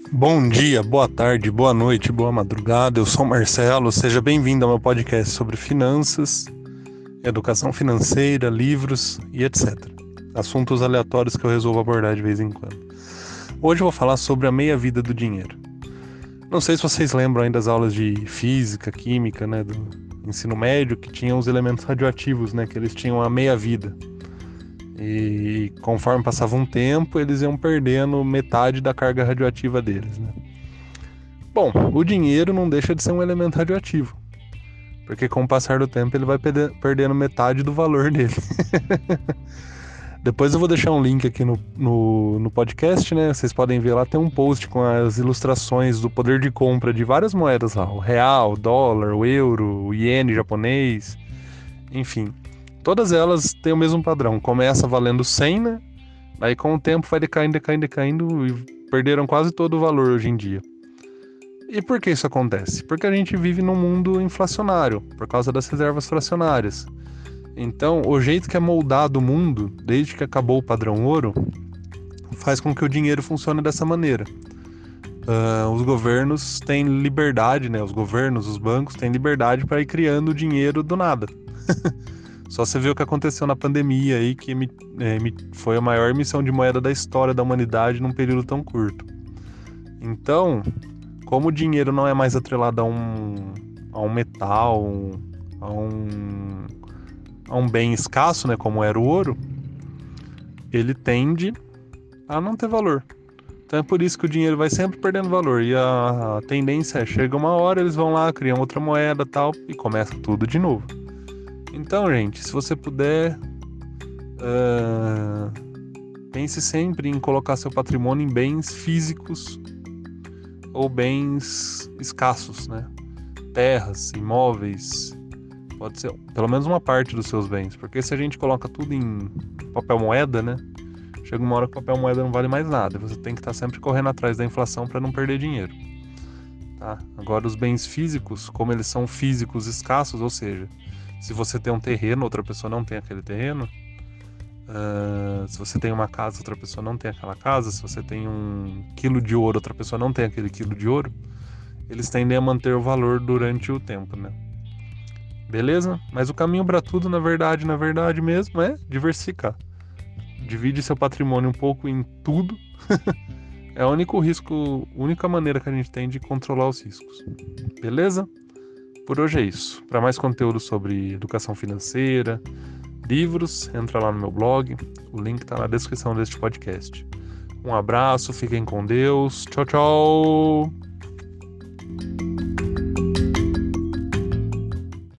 Bom dia, boa tarde, boa noite, boa madrugada. Eu sou o Marcelo, seja bem-vindo ao meu podcast sobre finanças, educação financeira, livros e etc. Assuntos aleatórios que eu resolvo abordar de vez em quando. Hoje eu vou falar sobre a meia-vida do dinheiro. Não sei se vocês lembram ainda das aulas de física, química, né, do ensino médio, que tinham os elementos radioativos, né, que eles tinham a meia-vida. E conforme passava um tempo, eles iam perdendo metade da carga radioativa deles, né? Bom, o dinheiro não deixa de ser um elemento radioativo, porque com o passar do tempo ele vai perdendo metade do valor dele. Depois eu vou deixar um link aqui no podcast, né? Vocês podem ver lá, tem um post com as ilustrações do poder de compra de várias moedas lá. O real, o dólar, o euro, o iene japonês, enfim. Todas elas têm o mesmo padrão. Começa valendo 100, né? Aí com o tempo vai decaindo e perderam quase todo o valor hoje em dia. E por que isso acontece? Porque a gente vive num mundo inflacionário, por causa das reservas fracionárias. Então, o jeito que é moldado o mundo, desde que acabou o padrão ouro, faz com que o dinheiro funcione dessa maneira. Os governos têm liberdade, né? Os bancos têm liberdade para ir criando dinheiro do nada. Só você ver o que aconteceu na pandemia aí, que foi a maior emissão de moeda da história da humanidade num período tão curto. Então, como o dinheiro não é mais atrelado a um metal, a um bem escasso, né, como era o ouro, ele tende a não ter valor. Então é por isso que o dinheiro vai sempre perdendo valor. E a tendência é, chega uma hora, eles vão lá, criam outra moeda tal, e começa tudo de novo. Então, gente, se você puder, pense sempre em colocar seu patrimônio em bens físicos ou bens escassos, né? Terras, imóveis, pode ser pelo menos uma parte dos seus bens, porque se a gente coloca tudo em papel moeda, né? Chega uma hora que o papel moeda não vale mais nada. Você tem que estar sempre correndo atrás da inflação para não perder dinheiro, tá? Agora, os bens físicos, como eles são físicos escassos, ou seja, se você tem um terreno, outra pessoa não tem aquele terreno. Se você tem uma casa, outra pessoa não tem aquela casa. Se você tem um quilo de ouro, outra pessoa não tem aquele quilo de ouro. Eles tendem a manter o valor durante o tempo, né? Beleza? Mas o caminho para tudo, na verdade mesmo, é diversificar. Divide seu patrimônio um pouco em tudo. É o único risco, a única maneira que a gente tem de controlar os riscos. Beleza? Por hoje é isso. Para mais conteúdo sobre educação financeira, livros, entra lá no meu blog. O link está na descrição deste podcast. Um abraço, fiquem com Deus. Tchau, tchau!